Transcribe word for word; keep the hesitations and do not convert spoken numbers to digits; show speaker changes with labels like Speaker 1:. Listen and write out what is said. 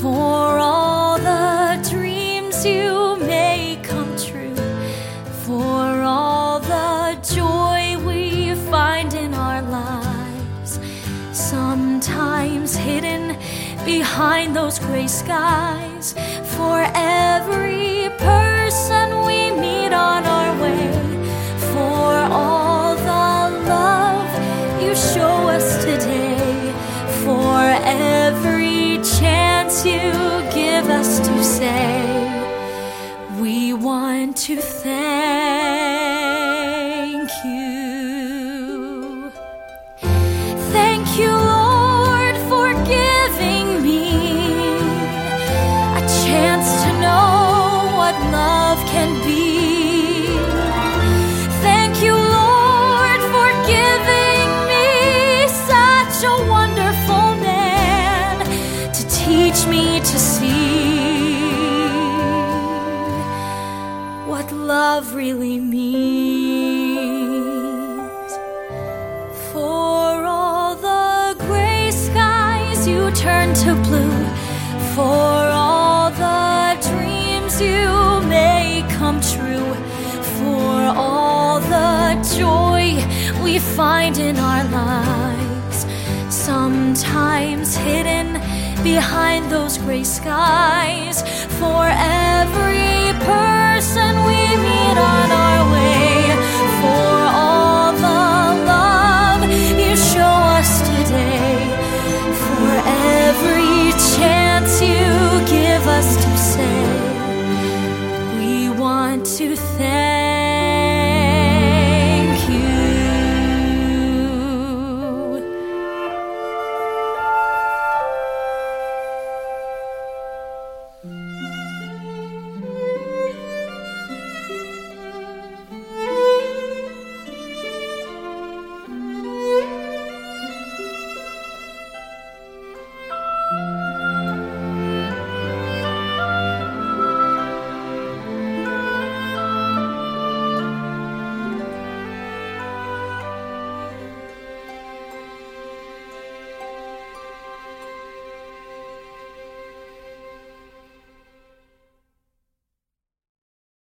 Speaker 1: for all the dreams you make come true, for all the joy we find in our lives, sometimes hidden behind those gray skies, for every person we meet on our way, for all the love you show us today, for every chance you give us to say, we want to thank you. Thank you, Lord, for giving me a chance to know what love can be. Thank you, Lord, for giving me such a wonderful man to teach me to see what love really means. For all the gray skies you turn to blue, for all the dreams you make come true, for all the joy we find in our lives, sometimes hidden behind those gray skies, for every person we meet on our way.